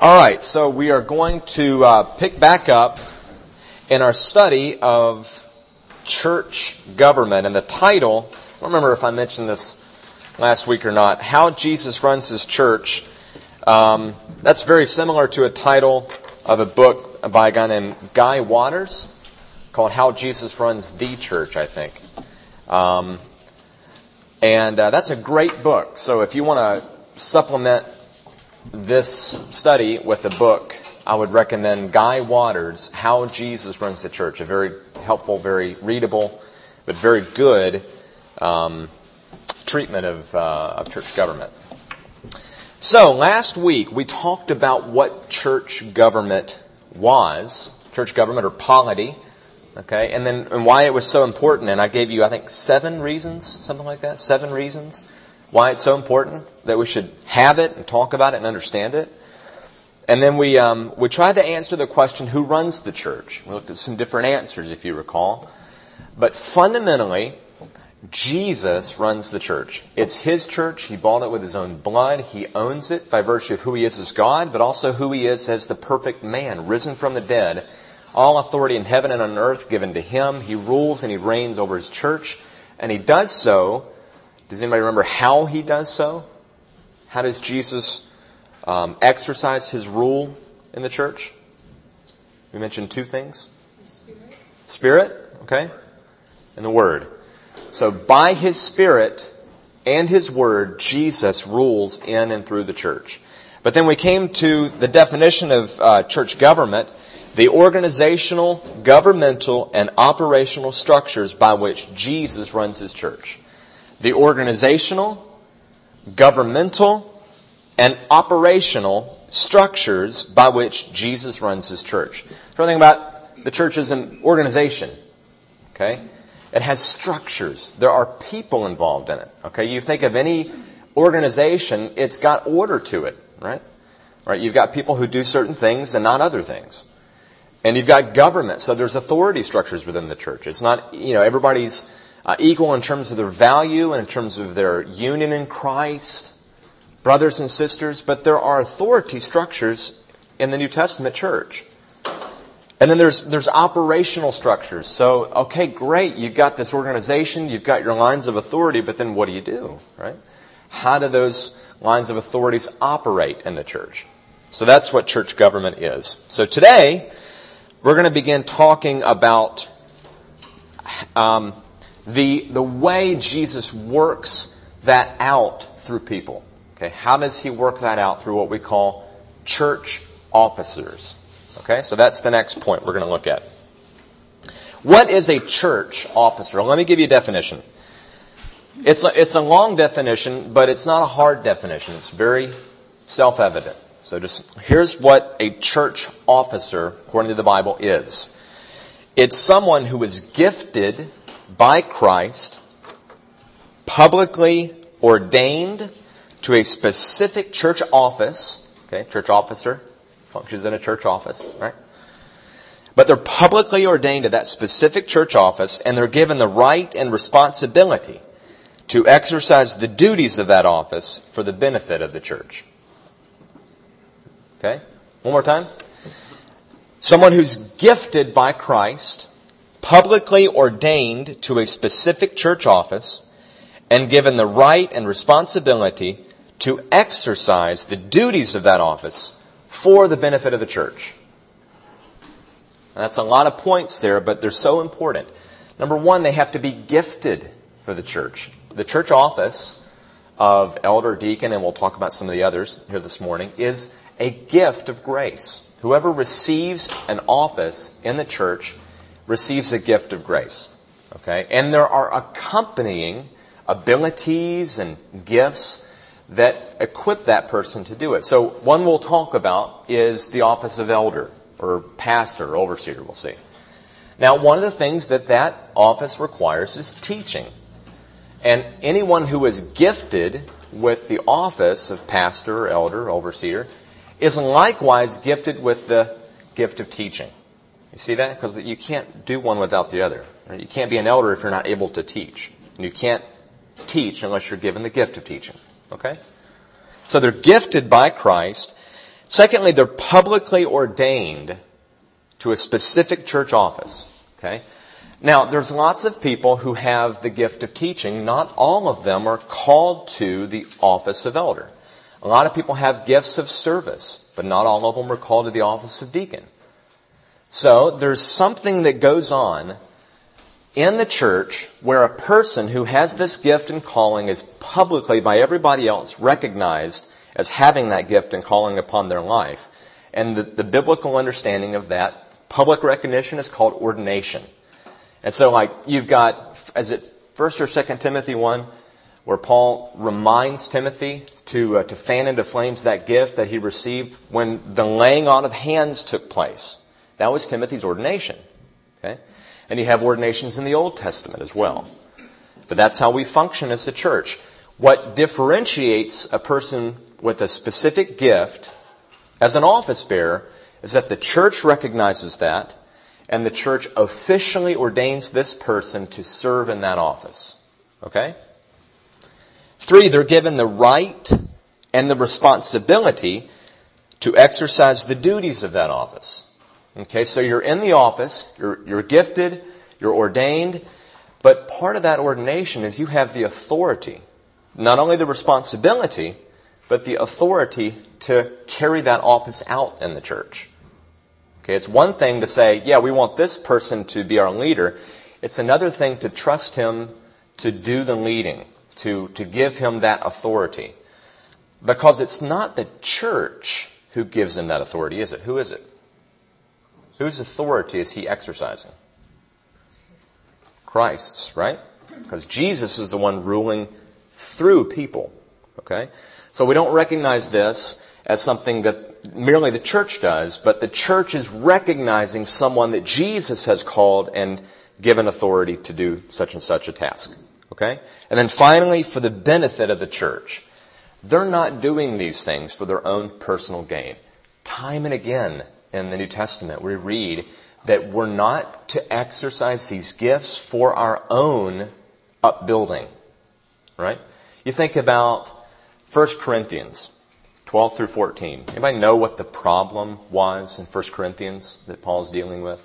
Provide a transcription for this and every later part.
All right, so we are going to pick back up in our study of church government. And the title, I don't remember if I mentioned this last week or not, How Jesus Runs His Church. That's very similar to a title of a book by a guy named Guy Waters called How Jesus Runs the Church, I think. And that's a great book. So if you want to supplement this study with a book, I would recommend Guy Waters' How Jesus Runs the Church. A very helpful, very readable, but very good treatment of church government. So last week we talked about what church government was, church government or polity, okay, and why it was so important. And I gave you, I think, 7 reasons, something like that, 7 reasons why it's so important that we should have it and talk about it and understand it. And then we tried to answer the question, who runs the church? We looked at some different answers, if you recall. But fundamentally, Jesus runs the church. It's His church. He bought it with His own blood. He owns it by virtue of who He is as God, but also who He is as the perfect man, risen from the dead. All authority in heaven and on earth given to Him. He rules and He reigns over His church. And He does so. Does anybody remember how He does so? How does Jesus exercise His rule in the church? We mentioned 2 things. Spirit, okay? And the Word. So by His Spirit and His Word, Jesus rules in and through the church. But then we came to the definition of church government, the organizational, governmental, and operational structures by which Jesus runs His church. The organizational, governmental, and operational structures by which Jesus runs His church. So think about the church as an organization. Okay? It has structures. There are people involved in it. Okay? You think of any organization, it's got order to it, right? Right? You've got people who do certain things and not other things. And you've got government, so there's authority structures within the church. It's not, everybody's equal in terms of their value and in terms of their union in Christ, brothers and sisters, but there are authority structures in the New Testament church. And then there's operational structures. So, okay, great, you've got this organization, you've got your lines of authority, but then what do you do, right? How do those lines of authorities operate in the church? So that's what church government is. So today, we're going to begin talking about the way Jesus works that out through people. Okay, how does He work that out through what we call church officers? Okay, so that's the next point we're going to look at. What is a church officer? Let me give you a definition. It's a long definition, but it's not a hard definition. It's very self-evident. So here's what a church officer, according to the Bible, is. It's someone who is gifted by Christ, publicly ordained to a specific church office. Okay, church officer functions in a church office, right? But they're publicly ordained to that specific church office, and they're given the right and responsibility to exercise the duties of that office for the benefit of the church. Okay? One more time. Someone who's gifted by Christ, publicly ordained to a specific church office, and given the right and responsibility to exercise the duties of that office for the benefit of the church. And that's a lot of points there, but they're so important. Number 1, they have to be gifted for the church. The church office of elder, deacon, and we'll talk about some of the others here this morning, is a gift of grace. Whoever receives an office in the church receives a gift of grace. Okay? And there are accompanying abilities and gifts that equip that person to do it. So one we'll talk about is the office of elder or pastor or overseer, we'll see. Now, one of the things that office requires is teaching. And anyone who is gifted with the office of pastor or elder or overseer is likewise gifted with the gift of teaching. You see that? Because you can't do one without the other. Right? You can't be an elder if you're not able to teach. And you can't teach unless you're given the gift of teaching. Okay? So they're gifted by Christ. Secondly, they're publicly ordained to a specific church office. Okay? Now, there's lots of people who have the gift of teaching. Not all of them are called to the office of elder. A lot of people have gifts of service, but not all of them are called to the office of deacon. So, there's something that goes on in the church where a person who has this gift and calling is publicly by everybody else recognized as having that gift and calling upon their life. And the biblical understanding of that public recognition is called ordination. And so like you've got, is it 1st or 2nd Timothy 1, where Paul reminds Timothy to fan into flames that gift that he received when the laying on of hands took place. That was Timothy's ordination. Okay? And you have ordinations in the Old Testament as well. But that's how we function as a church. What differentiates a person with a specific gift as an office bearer is that the church recognizes that, and the church officially ordains this person to serve in that office. Okay? 3, they're given the right and the responsibility to exercise the duties of that office. Okay, so you're in the office, you're gifted, you're ordained, but part of that ordination is you have the authority, not only the responsibility, but the authority to carry that office out in the church. Okay, it's one thing to say, yeah, we want this person to be our leader. It's another thing to trust him to do the leading, to give him that authority. Because it's not the church who gives him that authority, is it? Who is it? Whose authority is he exercising? Christ's, right? Because Jesus is the one ruling through people. Okay? So we don't recognize this as something that merely the church does, but the church is recognizing someone that Jesus has called and given authority to do such and such a task. Okay? And then finally, for the benefit of the church. They're not doing these things for their own personal gain. Time and again, in the New Testament, we read that we're not to exercise these gifts for our own upbuilding. Right? You think about 1 Corinthians 12 through 14. Anybody know what the problem was in 1 Corinthians that Paul's dealing with?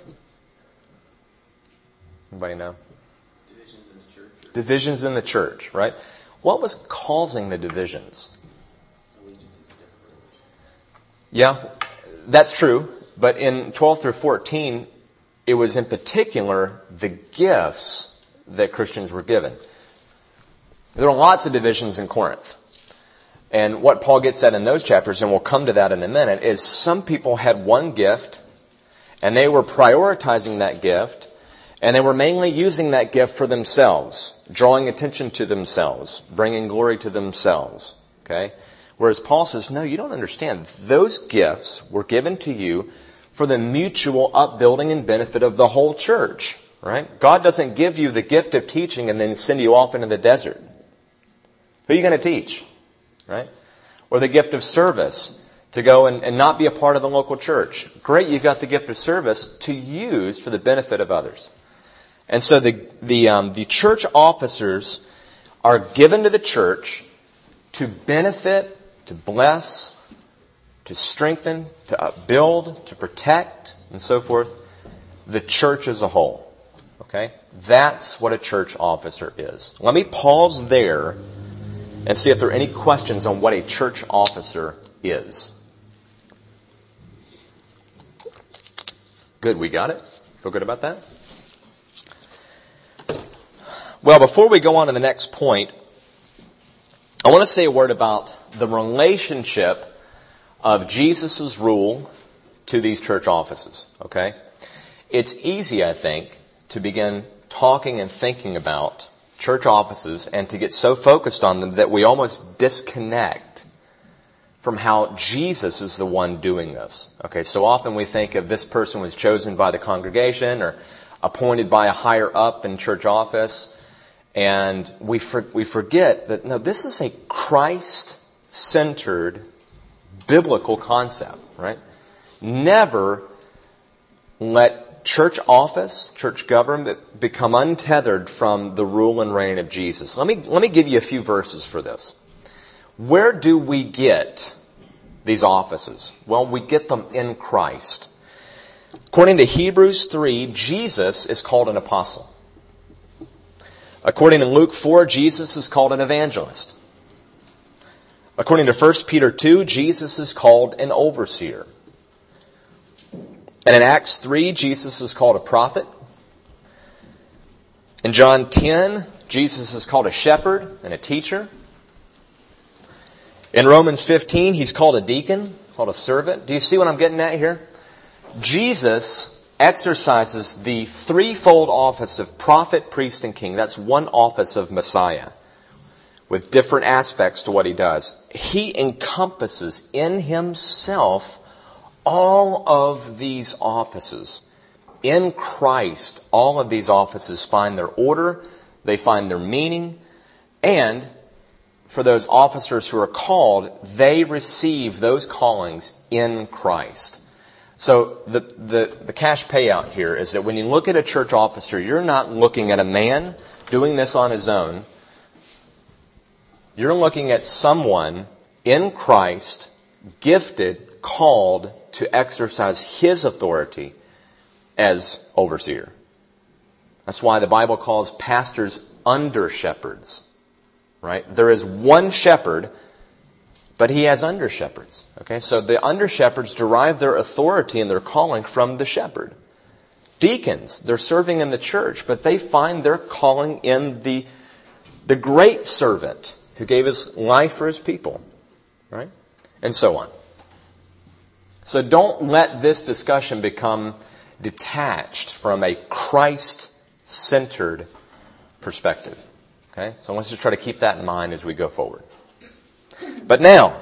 Anybody know? Divisions in the church. Divisions in the church, right? What was causing the divisions? Allegiances to different religions. Yeah, that's true. But in 12 through 14, it was in particular the gifts that Christians were given. There were lots of divisions in Corinth. And what Paul gets at in those chapters, and we'll come to that in a minute, is some people had one gift, and they were prioritizing that gift, and they were mainly using that gift for themselves, drawing attention to themselves, bringing glory to themselves. Okay? Whereas Paul says, no, you don't understand. Those gifts were given to you for the mutual upbuilding and benefit of the whole church. Right? God doesn't give you the gift of teaching and then send you off into the desert. Who are you going to teach? Right? Or the gift of service to go and not be a part of the local church. Great, you've got the gift of service to use for the benefit of others. And so the church officers are given to the church to benefit, to bless, to strengthen, to upbuild, to protect, and so forth, the church as a whole. Okay? That's what a church officer is. Let me pause there and see if there are any questions on what a church officer is. Good, we got it? Feel good about that? Well, before we go on to the next point, I want to say a word about the relationship of Jesus' rule to these church offices. Okay? It's easy, I think, to begin talking and thinking about church offices and to get so focused on them that we almost disconnect from how Jesus is the one doing this. Okay, so often we think of this person was chosen by the congregation or appointed by a higher up in church office, and we forget that, no, this is a Christ-centered biblical concept, right? Never let church office, church government become untethered from the rule and reign of Jesus. Let me give you a few verses for this. Where do we get these offices? Well, we get them in Christ. According to Hebrews 3, Jesus is called an apostle. According to Luke 4, Jesus is called an evangelist. According to 1 Peter 2, Jesus is called an overseer. And in Acts 3, Jesus is called a prophet. In John 10, Jesus is called a shepherd and a teacher. In Romans 15, he's called a deacon, called a servant. Do you see what I'm getting at here? Jesus exercises the threefold office of prophet, priest, and king. That's one office of Messiah with different aspects to what he does. He encompasses in himself all of these offices. In Christ, all of these offices find their order, they find their meaning, and for those officers who are called, they receive those callings in Christ. So the cash payout here is that when you look at a church officer, you're not looking at a man doing this on his own. You're looking at someone in Christ, gifted, called to exercise his authority as overseer. That's why the Bible calls pastors under shepherds. Right? There is one shepherd, but he has under shepherds. Okay, so the under shepherds derive their authority and their calling from the shepherd. Deacons, they're serving in the church, but they find their calling in the great servant who gave his life for his people. Right? And so on. So don't let this discussion become detached from a Christ-centered perspective. Okay? So let's just try to keep that in mind as we go forward. But now,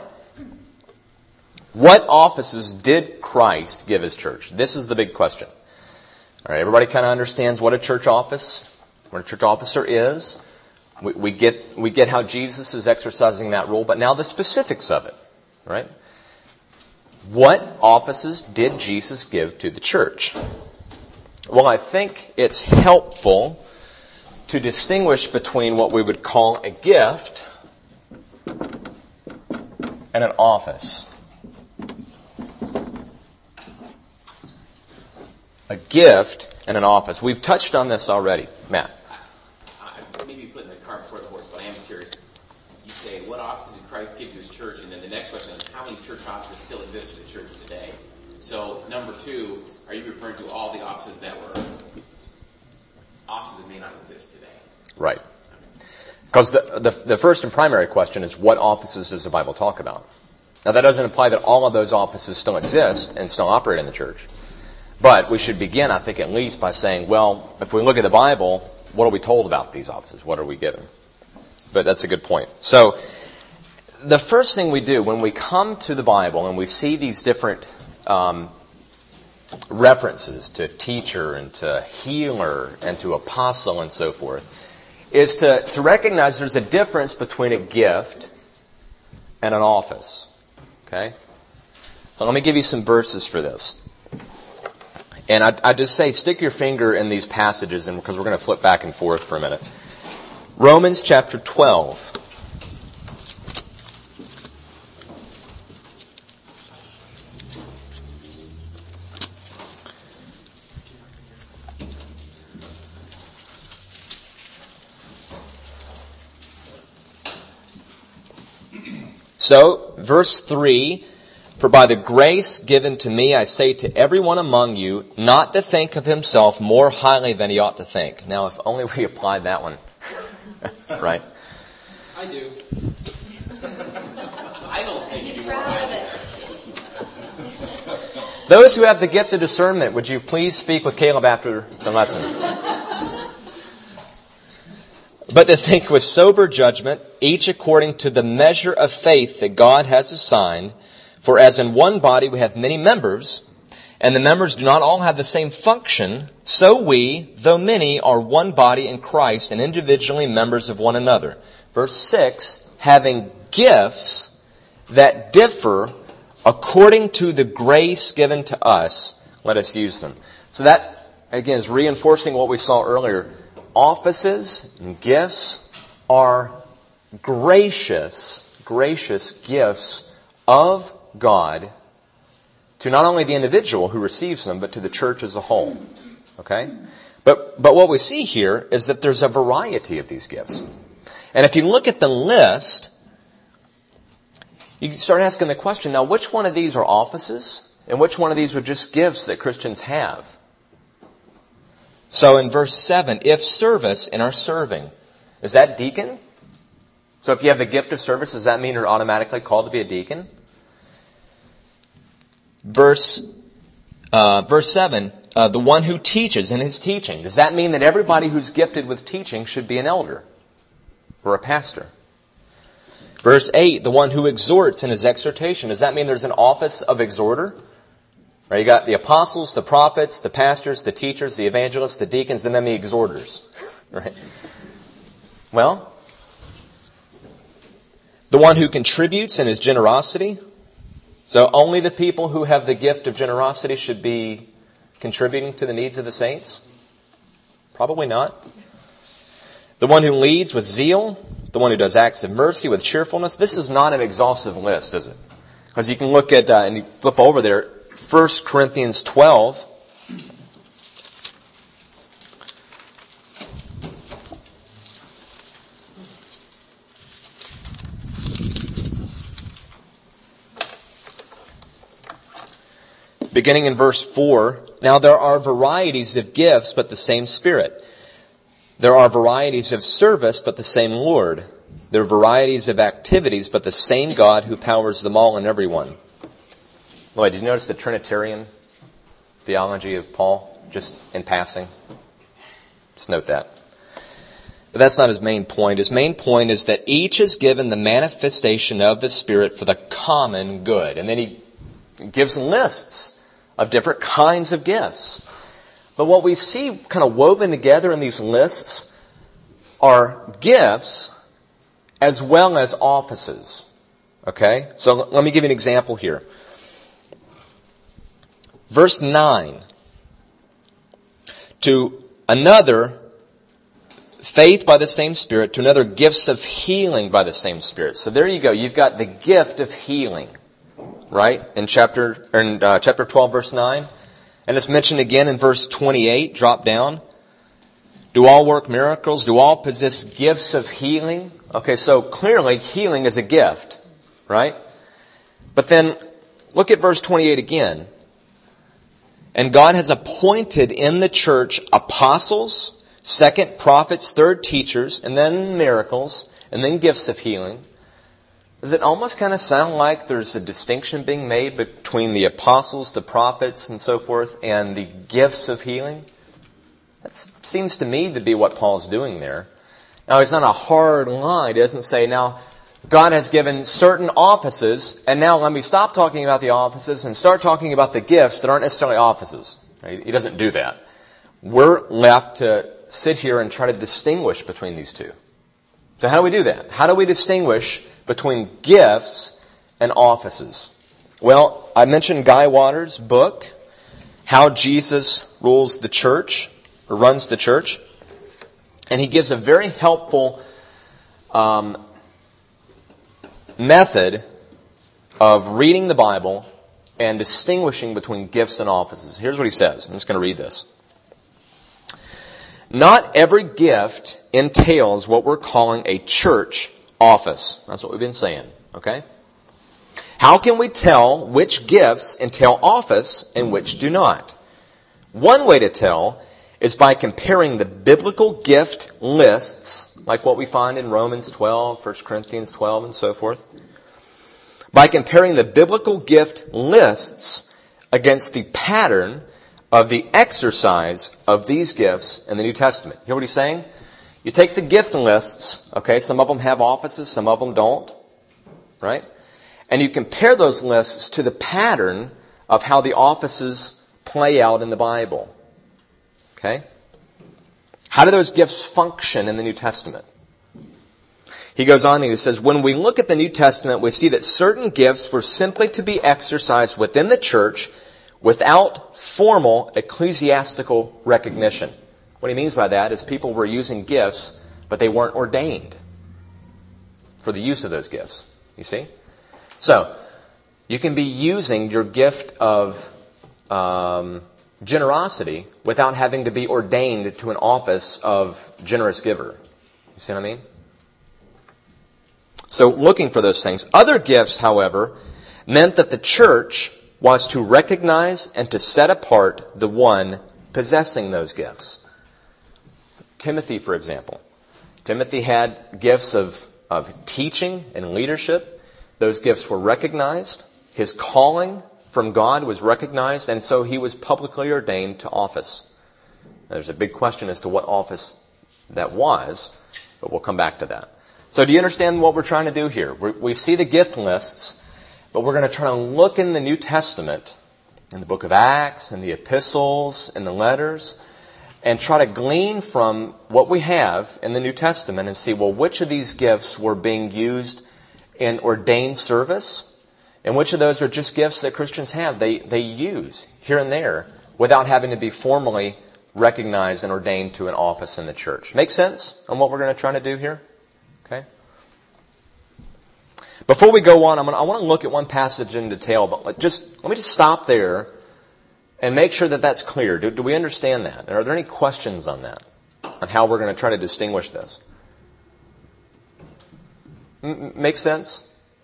what offices did Christ give his church? This is the big question. All right, everybody kind of understands what a church officer is. We get how Jesus is exercising that role, but now the specifics of it, right? What offices did Jesus give to the church? Well, I think it's helpful to distinguish between what we would call a gift and an office. A gift and an office. We've touched on this already. Matt. I may be putting the cart before the horse, but I am curious. You say, what offices did Christ give to his church? And then the next question is, how many church offices still exist in the church today? So, number two, are you referring to all the offices that may not exist today? Right. Because the first and primary question is, what offices does the Bible talk about? Now, that doesn't imply that all of those offices still exist and still operate in the church. But we should begin, I think, at least by saying, well, if we look at the Bible, what are we told about these offices? What are we given? But that's a good point. So, the first thing we do when we come to the Bible and we see these different references to teacher and to healer and to apostle and so forth, is to recognize there's a difference between a gift and an office. Okay? So let me give you some verses for this. And I just say, stick your finger in these passages, and because we're going to flip back and forth for a minute. Romans chapter 12. So, verse 3, for by the grace given to me, I say to everyone among you, not to think of himself more highly than he ought to think. Now, if only we applied that one. Right? I do. I don't think you more highly. Those who have the gift of discernment, would you please speak with Caleb after the lesson? But to think with sober judgment, each according to the measure of faith that God has assigned. For as in one body we have many members, and the members do not all have the same function, so we, though many, are one body in Christ and individually members of one another. Verse 6, having gifts that differ according to the grace given to us, let us use them. So that, again, is reinforcing what we saw earlier. Offices and gifts are gracious gifts of God to not only the individual who receives them, but to the church as a whole. Okay? But what we see here is that there's a variety of these gifts. And if you look at the list, you start asking the question, now which one of these are offices? And which one of these are just gifts that Christians have? So in verse 7, if service in our serving, is that deacon? So if you have the gift of service, does that mean you're automatically called to be a deacon? Verse 7, the one who teaches in his teaching. Does that mean that everybody who's gifted with teaching should be an elder or a pastor? Verse 8, the one who exhorts in his exhortation. Does that mean there's an office of exhorter? Right, you got the apostles, the prophets, the pastors, the teachers, the evangelists, the deacons, and then the exhorters. Right? Well, the one who contributes in his generosity. So only the people who have the gift of generosity should be contributing to the needs of the saints? Probably not. The one who leads with zeal. The one who does acts of mercy with cheerfulness. This is not an exhaustive list, is it? Because you can look at, and you flip over there, 1 Corinthians 12. Beginning in verse 4, now there are varieties of gifts, but the same Spirit. There are varieties of service, but the same Lord. There are varieties of activities, but the same God who powers them all and everyone. Lloyd, did you notice the Trinitarian theology of Paul? Just in passing. Just note that. But that's not his main point. His main point is that each is given the manifestation of the Spirit for the common good. And then he gives lists of different kinds of gifts. But what we see kind of woven together in these lists are gifts as well as offices. Okay? So let me give you an example here. Verse 9. To another, faith by the same Spirit. To another, gifts of healing by the same Spirit. So there you go. You've got the gift of healing. Right? In chapter 12, verse 9. And it's mentioned again in verse 28. Drop down. Do all work miracles? Do all possess gifts of healing? Okay, so clearly healing is a gift. Right? But then look at verse 28 again. And God has appointed in the church apostles, second prophets, third teachers, and then miracles, and then gifts of healing. Does it almost kind of sound like there's a distinction being made between the apostles, the prophets, and so forth, and the gifts of healing? That seems to me to be what Paul's doing there. Now, it's not a hard line. It doesn't say, now, God has given certain offices, and now let me stop talking about the offices and start talking about the gifts that aren't necessarily offices. Right? He doesn't do that. We're left to sit here and try to distinguish between these two. So how do we do that? How do we distinguish between gifts and offices? Well, I mentioned Guy Waters' book, How Jesus Rules the Church, or Runs the Church. And he gives a very helpful method of reading the Bible and distinguishing between gifts and offices. Here's what he says. I'm just going to read this. Not every gift entails what we're calling a church office. That's what we've been saying. Okay? How can we tell which gifts entail office and which do not? One way to tell is by comparing the biblical gift lists, like what we find in Romans 12, 1 Corinthians 12, and so forth. By comparing the biblical gift lists against the pattern of the exercise of these gifts in the New Testament. You hear what he's saying? You take the gift lists, okay, some of them have offices, some of them don't, right? And you compare those lists to the pattern of how the offices play out in the Bible. Okay? How do those gifts function in the New Testament? He goes on and he says, when we look at the New Testament, we see that certain gifts were simply to be exercised within the church without formal ecclesiastical recognition. What he means by that is people were using gifts, but they weren't ordained for the use of those gifts. You see? So, You can be using your gift of generosity without having to be ordained to an office of generous giver. You see what I mean? So looking for those things. Other gifts, however, meant that the church was to recognize and to set apart the one possessing those gifts. Timothy, for example. Timothy had gifts of teaching and leadership. Those gifts were recognized. His calling from God was recognized, and so he was publicly ordained to office. There's a big question as to what office that was, but we'll come back to that. So do you understand what we're trying to do here? We see the gift lists, but we're going to try to look in the New Testament, in the book of Acts, in the epistles, in the letters, and try to glean from what we have in the New Testament and see, well, which of these gifts were being used in ordained service, and which of those are just gifts that Christians have. They use here and there without having to be formally recognized and ordained to an office in the church. Make sense on what we're going to try to do here? Okay. Before we go on, I want to look at one passage in detail, but let me just stop there and make sure that that's clear. Do we understand that? And are there any questions on that? On how we're going to try to distinguish this? Make sense?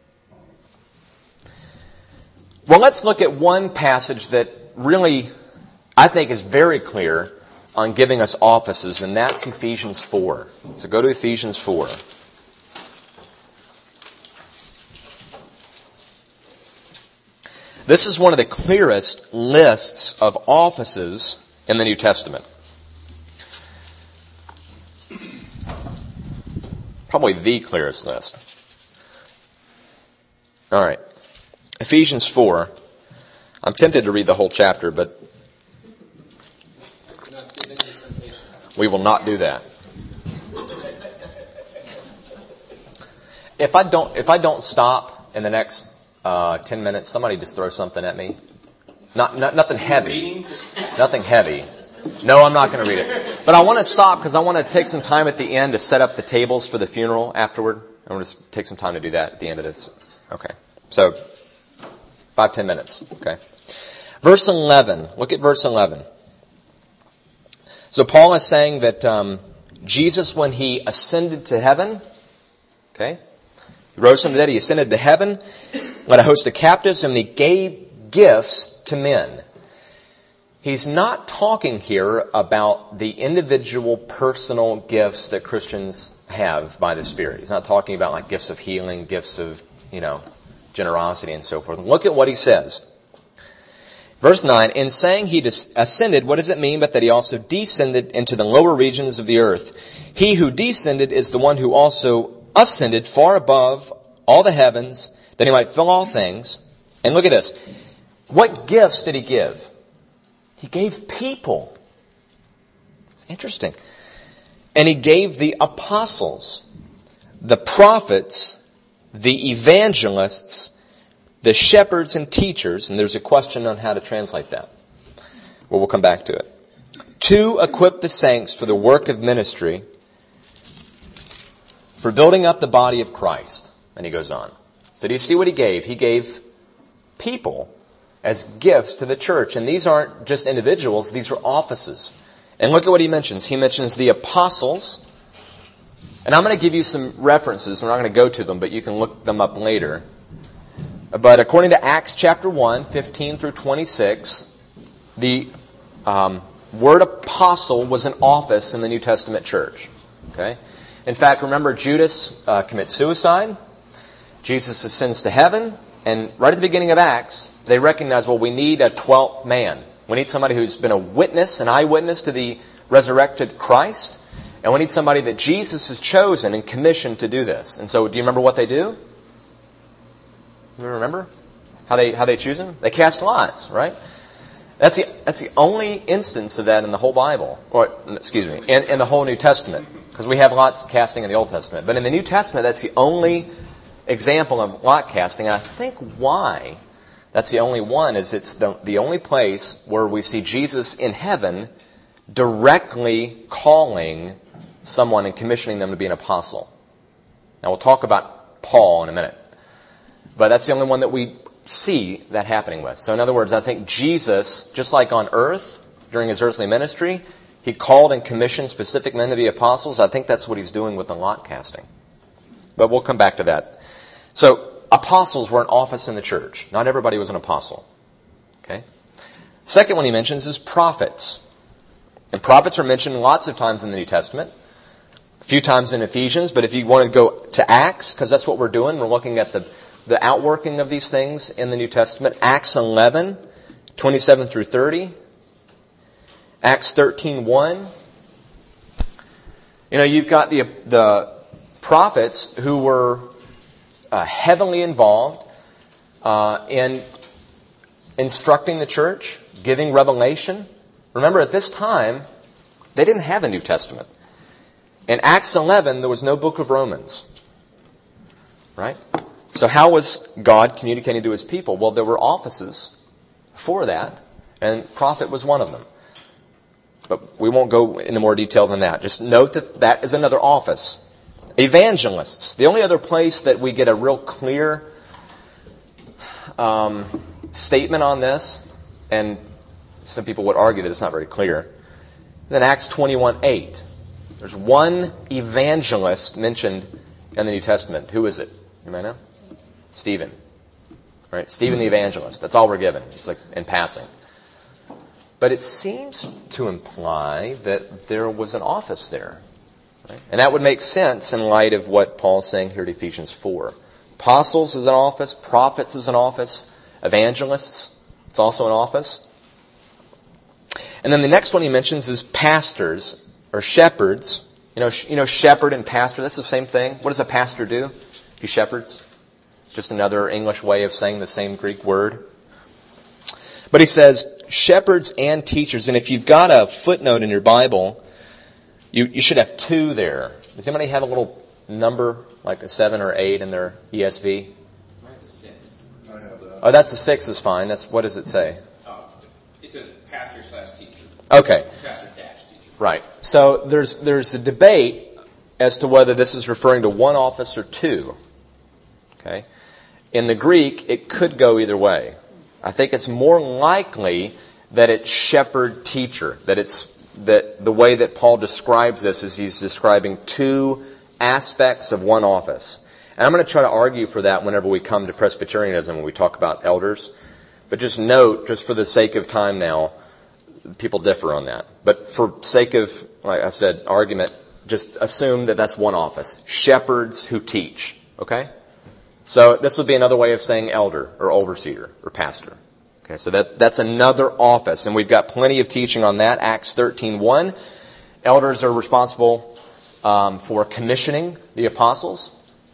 Well, let's look at one passage that really, I think, is very clear on giving us offices, and that's Ephesians 4. So go to Ephesians 4. This is one of the clearest lists of offices in the New Testament. Probably the clearest list. All right. Ephesians 4. I'm tempted to read the whole chapter, but we will not do that. If I don't stop in the next 10 minutes, somebody just throw something at me. Nothing heavy. Nothing heavy. No, I'm not going to read it. But I want to stop because I want to take some time at the end to set up the tables for the funeral afterward. I want to take some time to do that at the end of this. Okay. So 5-10 minutes. Okay. Verse 11. Look at verse 11. So Paul is saying that Jesus, when he ascended to heaven, okay, he rose from the dead, he ascended to heaven, led a host of captives, and he gave gifts to men. He's not talking here about the individual personal gifts that Christians have by the Spirit. He's not talking about like gifts of healing, gifts of, generosity and so forth. Look at what he says. Verse 9, in saying he ascended, what does it mean but that he also descended into the lower regions of the earth? He who descended is the one who also ascended far above all the heavens, that he might fill all things. And look at this. What gifts did he give? He gave people. It's interesting. And he gave the apostles, the prophets, the evangelists, the shepherds and teachers, and there's a question on how to translate that. Well, we'll come back to it. To equip the saints for the work of ministry, for building up the body of Christ. And he goes on. So do you see what he gave? He gave people as gifts to the church. And these aren't just individuals, these are offices. And look at what he mentions. He mentions the apostles. And I'm going to give you some references. We're not going to go to them, but you can look them up later. But according to Acts chapter 1, 15 through 26, the word apostle was an office in the New Testament church. Okay? In fact, remember Judas commits suicide. Jesus ascends to heaven. And right at the beginning of Acts, they recognize, well, we need a 12th man. We need somebody who's been a witness, an eyewitness to the resurrected Christ. And we need somebody that Jesus has chosen and commissioned to do this. And so do you remember what they do? You remember how they choose him? They cast lots, right? That's the only instance of that in the whole Bible, or excuse me, in the whole New Testament, because we have lots casting in the Old Testament. But in the New Testament, that's the only example of lot casting. And I think why that's the only one is it's the only place where we see Jesus in heaven directly calling someone and commissioning them to be an apostle. Now we'll talk about Paul in a minute. But that's the only one that we see that happening with. So in other words, I think Jesus, just like on earth during his earthly ministry, he called and commissioned specific men to be apostles. I think that's what he's doing with the lot casting. But we'll come back to that. So apostles were an office in the church. Not everybody was an apostle. Okay. Second one he mentions is prophets. And prophets are mentioned lots of times in the New Testament. A few times in Ephesians, but if you want to go to Acts, because that's what we're doing, we're looking at the outworking of these things in the New Testament. Acts 11, 27 through 30. Acts 13:1. You've got the prophets who were heavily involved in instructing the church, giving revelation. Remember, at this time, they didn't have a New Testament. In Acts 11, there was no book of Romans. Right? So how was God communicating to his people? Well, there were offices for that, and prophet was one of them. But we won't go into more detail than that. Just note that that is another office. Evangelists. The only other place that we get a real clear statement on this, and some people would argue that it's not very clear, is in Acts 21:8. There's one evangelist mentioned in the New Testament. Who is it? You may know? Stephen. Right? Stephen the evangelist. That's all we're given. It's like in passing. But it seems to imply that there was an office there. Right? And that would make sense in light of what Paul's saying here at Ephesians 4. Apostles is an office. Prophets is an office. Evangelists, it's also an office. And then the next one he mentions is pastors or shepherds. Shepherd and pastor, that's the same thing. What does a pastor do? He shepherds. It's just another English way of saying the same Greek word. But he says shepherds and teachers. And if you've got a footnote in your Bible, you should have 2 there. Does anybody have a little number, like a 7 or 8 in their ESV? Mine's a 6. I have that. Oh, that's a 6 is fine. What does it say? It says pastor/teacher. Okay. Pastor-teacher. Right. So there's a debate as to whether this is referring to one office or 2. Okay. In the Greek, it could go either way. I think it's more likely that it's shepherd-teacher, that the way that Paul describes this is he's describing 2 aspects of one office. And I'm going to try to argue for that whenever we come to Presbyterianism when we talk about elders. But just note, just for the sake of time now, people differ on that. But for sake of, like I said, argument, just assume that that's one office. Shepherds who teach. Okay? So this would be another way of saying elder or overseer or pastor. Okay, so that's another office. And we've got plenty of teaching on that. Acts 13:1. Elders are responsible for commissioning the apostles.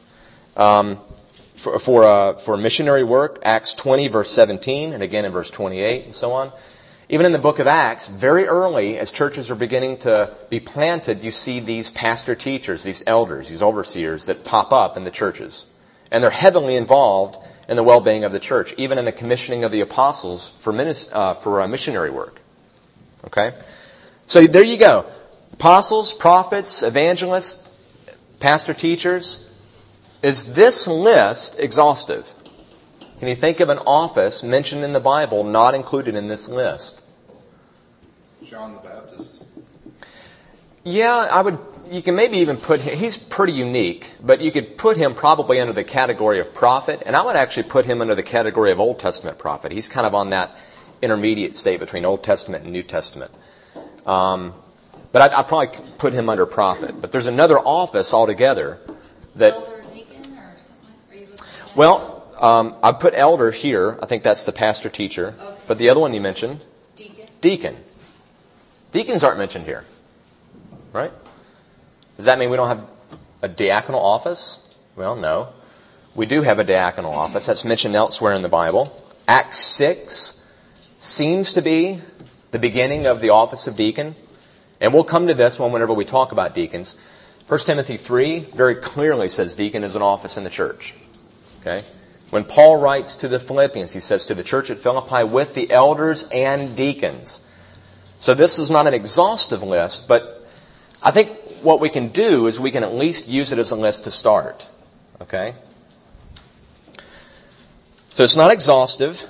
For missionary work, Acts 20, verse 17, and again in verse 28, and so on. Even in the book of Acts, very early, as churches are beginning to be planted, you see these pastor teachers, these elders, these overseers that pop up in the churches. And they're heavily involved in the well-being of the church, even in the commissioning of the apostles for missionary work. Okay? So there you go. Apostles, prophets, evangelists, pastor teachers. Is this list exhaustive? Can you think of an office mentioned in the Bible not included in this list? John the Baptist. Yeah, you can maybe even put him, he's pretty unique, but you could put him probably under the category of prophet, and I would actually put him under the category of Old Testament prophet. He's kind of on that intermediate state between Old Testament and New Testament. But I'd probably put him under prophet. But there's another office altogether that... Elder, deacon, or something? Are you looking at that? Well, I put elder here. I think that's the pastor teacher. Okay. But the other one you mentioned? Deacon. Deacon. Deacons aren't mentioned here. Right? Does that mean we don't have a diaconal office? Well, no. We do have a diaconal office. That's mentioned elsewhere in the Bible. Acts 6 seems to be the beginning of the office of deacon. And we'll come to this one whenever we talk about deacons. 1 Timothy 3 very clearly says deacon is an office in the church. Okay? When Paul writes to the Philippians, he says to the church at Philippi with the elders and deacons. So this is not an exhaustive list, but I think what we can do is we can at least use it as a list to start. Okay? So it's not exhaustive.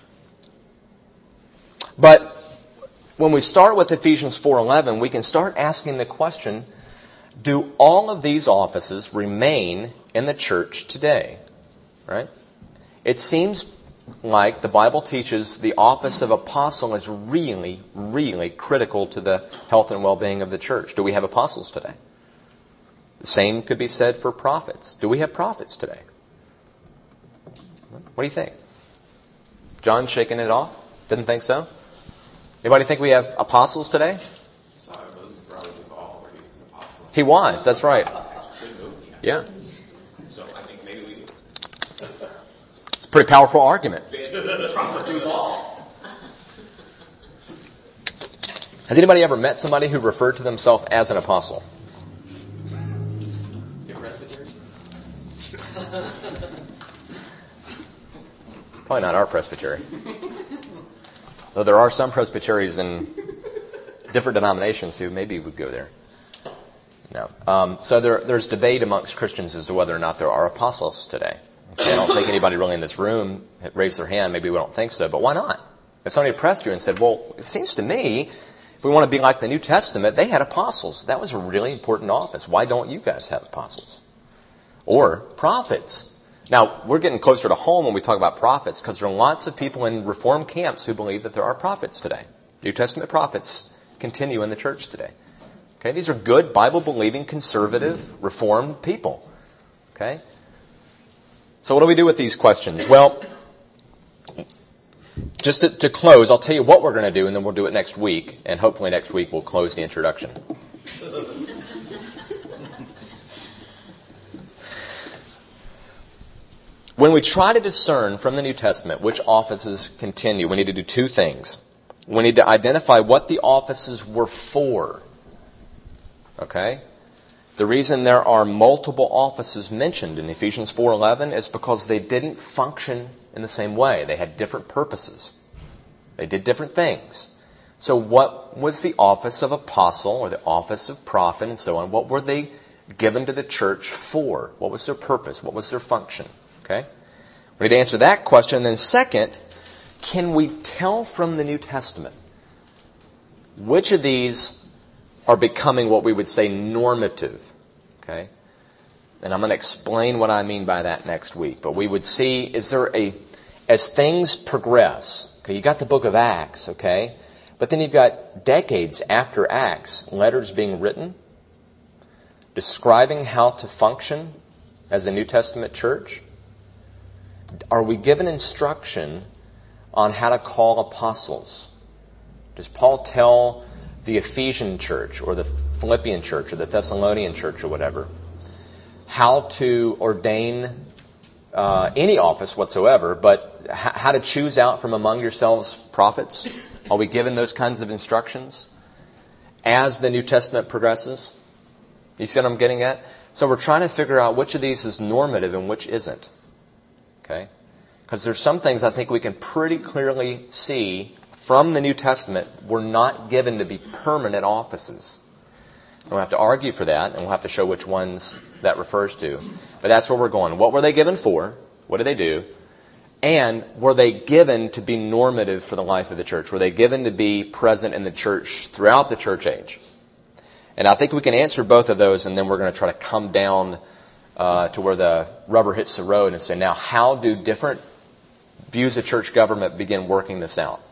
But when we start with Ephesians 4:11, we can start asking the question, do all of these offices remain in the church today? Right? It seems like the Bible teaches the office of apostle is really, really critical to the health and well-being of the church. Do we have apostles today? The same could be said for prophets. Do we have prophets today? What do you think? John shaking it off? Didn't think so? Anybody think we have apostles today? So Moses probably Duvall, where he was an apostle. He was, that's right. Good movie. Yeah. So I think maybe we do. It's a pretty powerful argument. Proper Duvall. Has anybody ever met somebody who referred to themselves as an apostle? Your presbytery? Probably not our presbytery. Though there are some presbyteries in different denominations who maybe would go there. No. So there's debate amongst Christians as to whether or not there are apostles today. Okay, I don't think anybody really in this room raised their hand. Maybe we don't think so, but why not? If somebody pressed you and said, well, it seems to me, if we want to be like the New Testament, they had apostles. That was a really important office. Why don't you guys have apostles? Or prophets. Now, we're getting closer to home when we talk about prophets because there are lots of people in Reformed camps who believe that there are prophets today. New Testament prophets continue in the church today. Okay, these are good, Bible-believing, conservative, Reformed people. Okay? So what do we do with these questions? Well, just to close, I'll tell you what we're going to do, and then we'll do it next week. And hopefully next week we'll close the introduction. When we try to discern from the New Testament which offices continue, we need to do two things. We need to identify what the offices were for. Okay? The reason there are multiple offices mentioned in Ephesians 4:11 is because they didn't function in the same way. They had different purposes. They did different things. So what was the office of apostle or the office of prophet and so on? What were they given to the church for? What was their purpose? What was their function? Okay? We need to answer that question. And then second, can we tell from the New Testament which of these are becoming what we would say normative? Okay? And I'm going to explain what I mean by that next week. But we would see, as things progress, okay, you got the book of Acts, okay? But then you've got decades after Acts, letters being written, describing how to function as a New Testament church. Are we given instruction on how to call apostles? Does Paul tell the Ephesian church or the Philippian church or the Thessalonian church or whatever how to ordain any office whatsoever, but how to choose out from among yourselves prophets? Are we given those kinds of instructions as the New Testament progresses? You see what I'm getting at? So we're trying to figure out which of these is normative and which isn't. Okay? Because there's some things I think we can pretty clearly see from the New Testament were not given to be permanent offices. And we'll have to argue for that, and we'll have to show which ones that refers to. But that's where we're going. What were they given for? What did they do? And were they given to be normative for the life of the church? Were they given to be present in the church throughout the church age? And I think we can answer both of those, and then we're going to try to come down to where the rubber hits the road and say, now, how do different views of church government begin working this out?